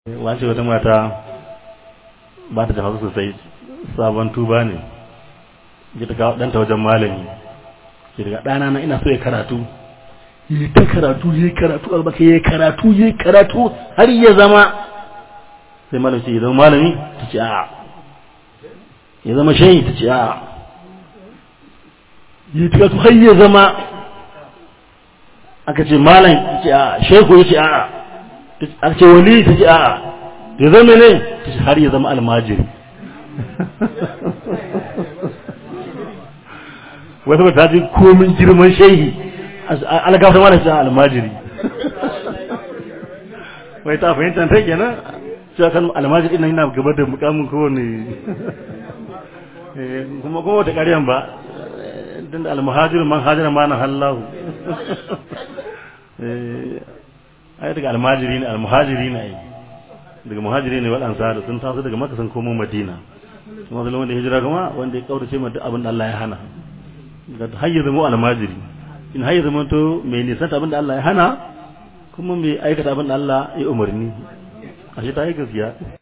wace wata mata ba ta da hausa sosai, sabon tuba ne, ji ta kawo ɗanta wajen malami, ki daga ɗana na ina so ya karatu, yi ta karatu, yi karatu, albaka yi karatu, yi karatu, har ya zama, sai malami ce ya zama malami, ta ce a'a, ya zama shayi, ta ce a'a, yi ta karatu har ya zama, aka ce malam, ta ce a'a, shehu ya ce a'a, aka ce wali, ta ce a'a, ya zama ne, ta ce har ya zama almajiri. wata ba ta ji komin girman shehi algafa mana shi almajiri. wai ta fahimta ta kenan cewa kan almajiri nan yana gaba da mukamin kowane kuma wata ƙaryan ba din almuhajiru man hajira ma na hallahu. ai daga almajiri ne, almuhajiri ne, daga muhajiri ne wal ansar sun taso daga Makka sun komo Madina, kuma da wanda hijira kuma wanda ya kaurace ma duk abin da Allah ya hana, da hayya zama almajiri in hayya zama to mai nisanta abin da Allah ya hana kuma mai aikata abin da Allah ya umarni, ashe ta yi gaskiya.